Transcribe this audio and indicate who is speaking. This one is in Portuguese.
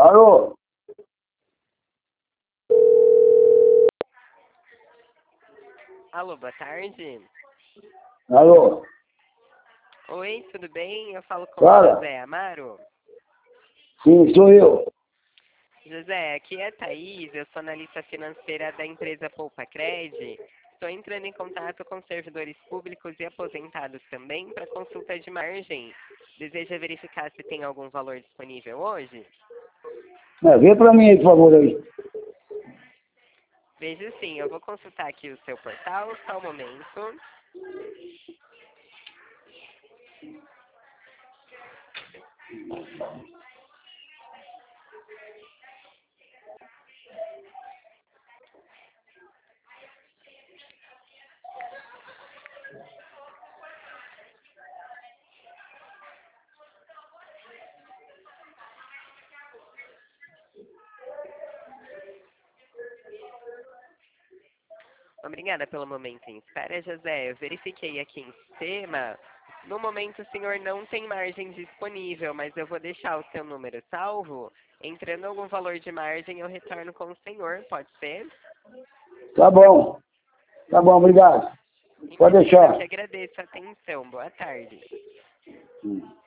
Speaker 1: Alô?
Speaker 2: Alô, boa tarde.
Speaker 1: Alô?
Speaker 2: Oi, tudo bem? Eu falo com o
Speaker 1: Fala.
Speaker 2: José Amaro.
Speaker 1: Sim, sou eu.
Speaker 2: José, aqui é a Thaís, eu sou analista financeira da empresa Poupa Cred. Estou entrando em contato com servidores públicos e aposentados também para consulta de margem. Deseja verificar se tem algum valor disponível hoje?
Speaker 1: Vê pra mim aí, por favor, aí.
Speaker 2: Veja sim, eu vou consultar aqui o seu portal, só um momento. Obrigada pelo momento em espera, José. Eu verifiquei aqui em sistema. No momento, o senhor não tem margem disponível, mas eu vou deixar o seu número salvo. Entrando algum valor de margem, eu retorno com o senhor, pode ser?
Speaker 1: Tá bom. Tá bom, obrigado. Pode
Speaker 2: Imagina, eu
Speaker 1: deixar.
Speaker 2: que agradeço a atenção. Boa tarde.